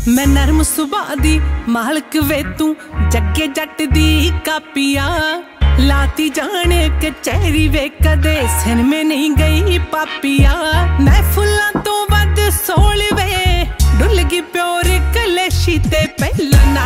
मैं नरम सुभा दी मालक वे तू जगे जट दी कापिया लाती जाने कचहरी वे कदे सिन में नहीं गई पापिया मैं फुल्लां तो वध सोल वे डुल गई प्योर कलेशी ते पहला